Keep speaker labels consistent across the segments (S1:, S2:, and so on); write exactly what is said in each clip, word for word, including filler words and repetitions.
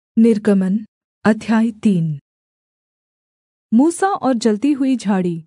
S1: निर्गमन अध्याय तीन। मूसा और जलती हुई झाड़ी।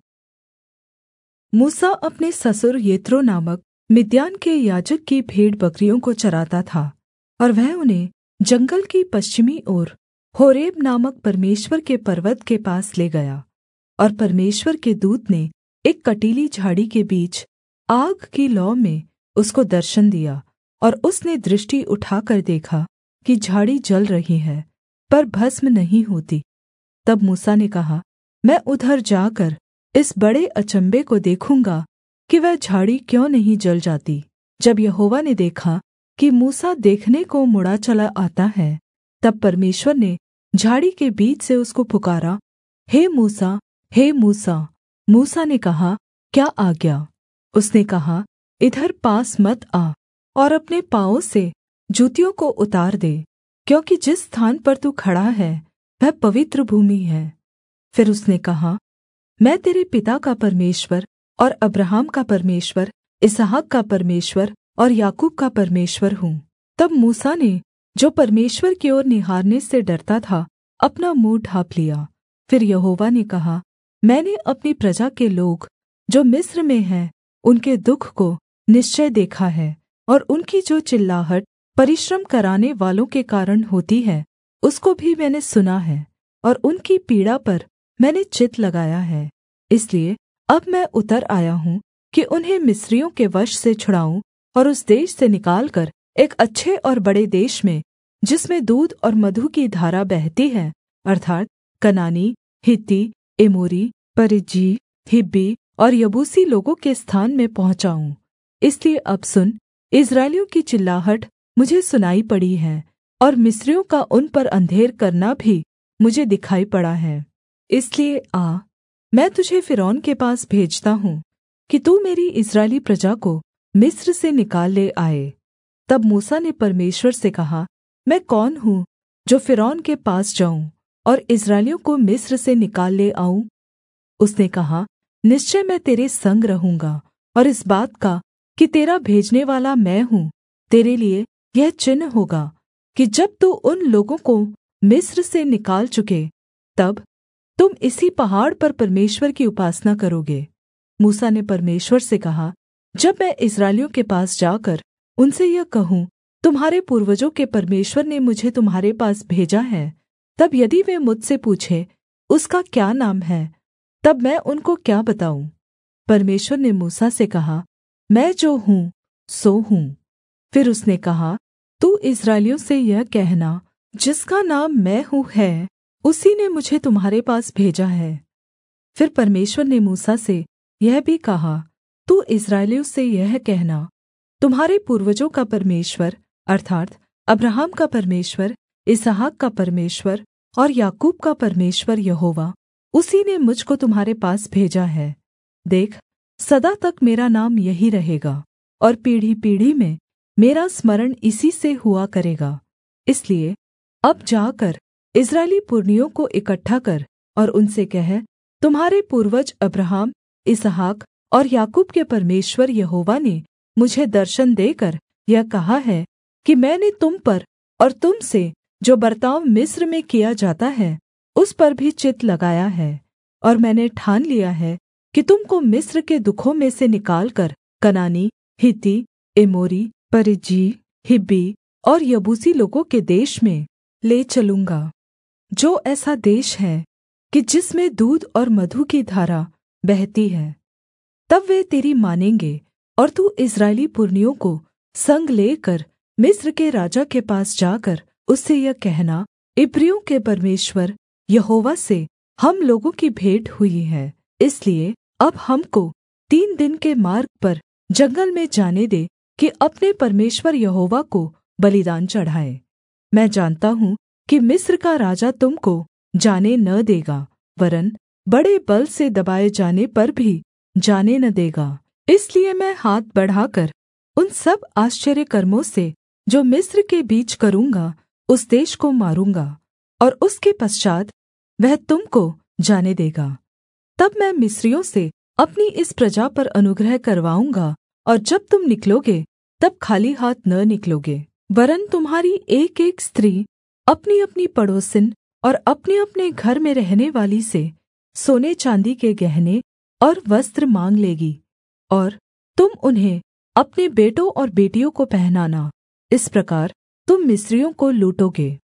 S1: मूसा अपने ससुर यित्रो नामक मिद्यान के याजक की भेड़बकरियों को चराता था, और वह उन्हें जंगल की पश्चिमी ओर होरेब नामक परमेश्वर के पर्वत के पास ले गया। और परमेश्वर के दूत ने एक कटीली झाड़ी के बीच आग की लौ में उसको दर्शन दिया, और उसने दृष्टि उठाकर देखा कि झाड़ी जल रही है, पर भस्म नहीं होती। तब मूसा ने कहा, मैं उधर जाकर इस बड़े अचम्भे को देखूँगा कि वह झाड़ी क्यों नहीं जल जाती। जब यहोवा ने देखा कि मूसा देखने को मुड़ा चला आता है, तब परमेश्वर ने झाड़ी के बीच से उसको पुकारा, हे मूसा, हे मूसा। मूसा ने कहा, क्या आज्ञा? उसने कहा, इधर पास मत आ, और अपने पाँवों से जूतियों को उतार दे, क्योंकि जिस स्थान पर तू खड़ा है वह पवित्र भूमि है। फिर उसने कहा, मैं तेरे पिता का परमेश्वर और अब्राहम का परमेश्वर, इसहाक का परमेश्वर और याकूब का परमेश्वर हूँ। तब मूसा ने, जो परमेश्वर की ओर निहारने से डरता था, अपना मुँह ढाँप लिया। फिर यहोवा ने कहा, मैंने अपनी प्रजा के लोग जो मिस्र में हैं उनके दुःख को निश्चय देखा है, और उनकी जो चिल्लाहट परिश्रम कराने वालों के कारण होती है उसको भी मैंने सुना है, और उनकी पीड़ा पर मैंने चित्त लगाया है। इसलिए अब मैं उतर आया हूँ कि उन्हें मिस्रियों के वश से छुड़ाऊँ, और उस देश से निकालकर एक अच्छे और बड़े देश में, जिसमें दूध और मधु की धारा बहती है, अर्थात् कनानी, हित्ती, एमोरी, परिज्जी, हिब्बी और यबूसी लोगों के स्थान में पहुँचाऊँ। इसलिए अब सुन, इस्राएलियों की चिल्लाहट मुझे सुनाई पड़ी है, और मिस्रियों का उन पर अंधेर करना भी मुझे दिखाई पड़ा है। इसलिए आ, मैं तुझे फ़िरौन के पास भेजता हूँ कि तू मेरी इस्राएली प्रजा को मिस्र से निकाल ले आए। तब मूसा ने परमेश्वर से कहा, मैं कौन हूँ जो फ़िरौन के पास जाऊँ और इस्राएलियों को मिस्र से निकाल ले आऊँ? उसने कहा, निश्चय मैं तेरे संग रहूँगा, और इस बात का कि तेरा भेजनेवाला मैं हूँ तेरे लिए यह चिन्ह होगा कि जब तू उन लोगों को मिस्र से निकाल चुके, तब तुम इसी पहाड़ पर परमेश्वर की उपासना करोगे। मूसा ने परमेश्वर से कहा, जब मैं इस्राएलियों के पास जाकर उनसे यह कहूँ, तुम्हारे पूर्वजों के परमेश्वर ने मुझे तुम्हारे पास भेजा है, तब यदि वे मुझसे पूछे, उसका क्या नाम है, तब मैं उनको क्या बताऊँ? परमेश्वर ने मूसा से कहा, मैं जो हूँ सो हूँ। फिर उसने कहा, तू इस्राएलियों से यह कहना, जिसका नाम मैं हूँ है, उसी ने मुझे तुम्हारे पास भेजा है। फिर परमेश्वर ने मूसा से यह भी कहा, तू इस्राएलियों से यह कहना, तुम्हारे पूर्वजों का परमेश्वर अर्थात् अब्राहम का परमेश्वर, इसहाक का परमेश्वर और याकूब का परमेश्वर यहोवा, उसी ने मुझको तुम्हारे पास भेजा है। देख, सदा तक मेरा नाम यही रहेगा, और पीढ़ी-पीढ़ी में मेरा स्मरण इसी से हुआ करेगा। इसलिए अब जाकर इस्राएली पुरनियों को इकट्ठा कर, और उनसे कह, तुम्हारे पूर्वज अब्राहम, इसहाक और याकूब के परमेश्वर यहोवा ने मुझे दर्शन देकर यह कहा है कि मैंने तुम पर और तुम से जो बर्ताव मिस्र में किया जाता है उस पर भी चित्त लगाया है, और मैंने ठान लिया है कि तुम को मिस्र के दुखों में से निकालकर कनानी, हित्ती, एमोरी, परिज्जी, हिब्बी और यबूसी लोगों के देश में ले चलूँगा, जो ऐसा देश है कि जिसमें दूध और मधु की धारा बहती है। तब वे तेरी मानेंगे, और तू इस्राएली पुरनियों को संग लेकर मिस्र के राजा के पास जाकर उससे यह कहना, इब्रियों के परमेश्वर यहोवा से हम लोगों की भेंट हुई है, इसलिए अब हमको तीन दिन के मार्ग पर जंगल में जाने दे कि अपने परमेश्वर यहोवा को बलिदान चढ़ाए। मैं जानता हूँ कि मिस्र का राजा तुम को जाने न देगा, वरन् बड़े बल से दबाए जाने पर भी जाने न देगा। इसलिए मैं हाथ बढ़ाकर उन सब आश्चर्य कर्मों से जो मिस्र के बीच करूँगा उस देश को मारूँगा, और उसके पश्चात् वह तुम को जाने देगा। तब मैं मिस्रियों से अपनी इस प्रजा पर अनुग्रह करवाऊँगा, और जब तुम निकलोगे तब खाली हाथ न निकलोगे, वरन् तुम्हारी एकएक स्त्री अपनीअपनी पड़ोसिन और अपनेअपने घर में रहनेवाली से सोने चाँदी के गहने और वस्त्र माँग लेगी और तुम उन्हें अपने बेटों और बेटियों को पहनाना। इस प्रकार तुम मिस्रियों को लूटोगे।